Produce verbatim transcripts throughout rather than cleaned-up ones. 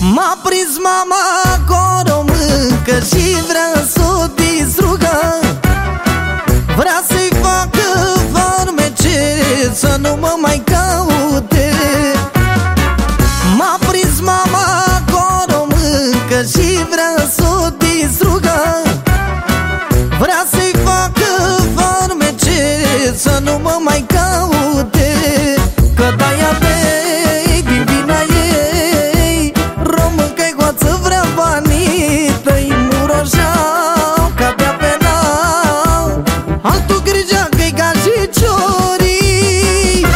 M-a prins mama că o mâncă și vrea să o distrugă. Vrea să-i facă farmece să nu mă mai caute. M-a prins mama că o mâncă și vrea să o distrugă. Vrea să-i facă farmece să nu mă mai caute. Că de-aia bei din vina ei, româncă-i goață, vrea banii tăi, muroșau ca de-a penal. Altul grigea că-i gajiciorii.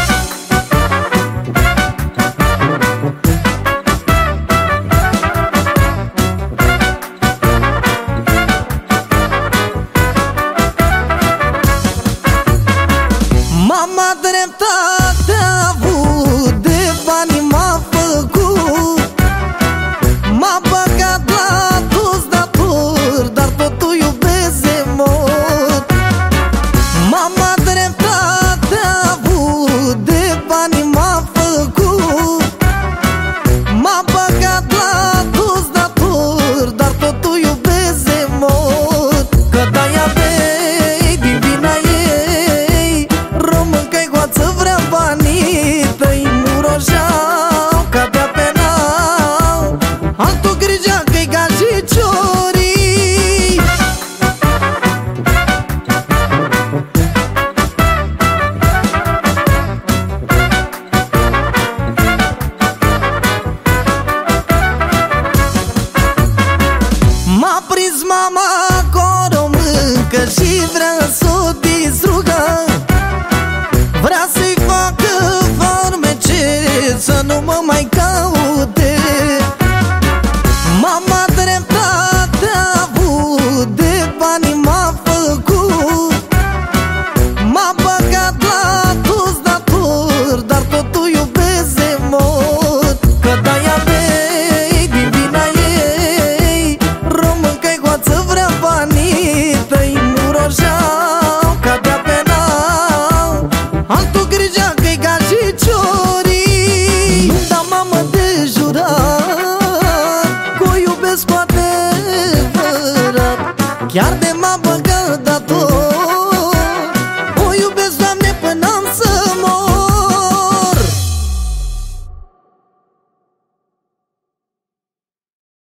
Mama dreptate a avut, de bani m-a făcut. M-a băgat la toți datori, dar tot o iubesc de mult. Mama dreptate a avut, de bani m-a făcut. M-a băgat la toți datori, dar tot o iubesc de mult. Că de-aia bei din vina ei, româncă-i goață, vrea banii tăi, muroșau ca de-a penal. Altul grigea că-i gajiciorii. M-a prins mama că o mâncă și vrea să o distrugă. Vrea să-i facă farmece să nu mă mai caute. Mama dreptate a avut, de bani m-a făcut. M-a băgat la toți datori, dar tot o iubesc de mult. Că de-aia bei din vina ei, româncă-i goață, vrea banii tăi, muroșau ca de-a penal. Altul grigea că-i gajiciorii. Nu da mamă de jurat că o iubesc cu adevărat. Chiar de m-a